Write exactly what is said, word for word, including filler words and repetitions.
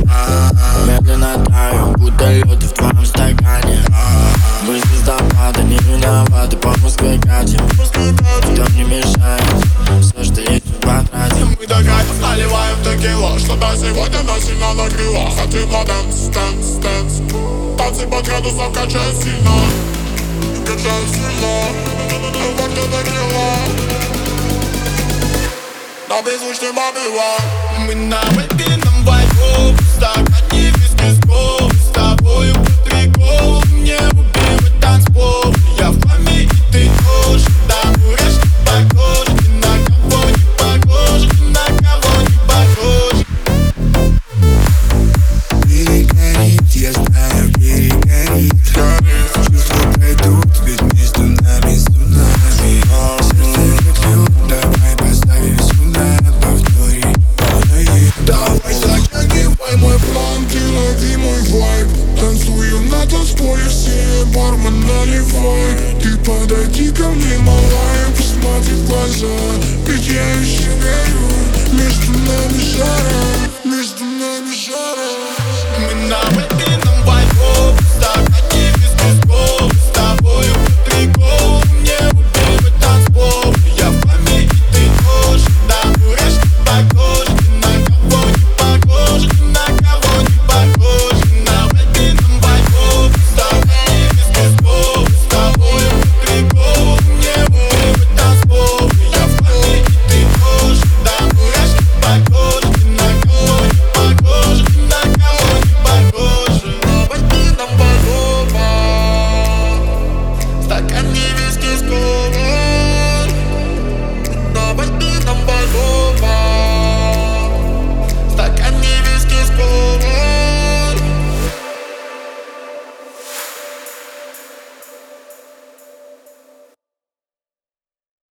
Медленно таю, будто лед в твоем стакане. Мы звездопады, не виноваты, по Москве катим. Кто не мешает, все, что есть, мы потратим. Мы до кайфа наливаем текила, что-то сегодня нас сильно накрыло. Хотим на дэнс, дэнс, дэнс. Танцы под градусом качают сильно, качают сильно. Вот это крыло на беззвучном обрыва. Мы на выпитом вайбе.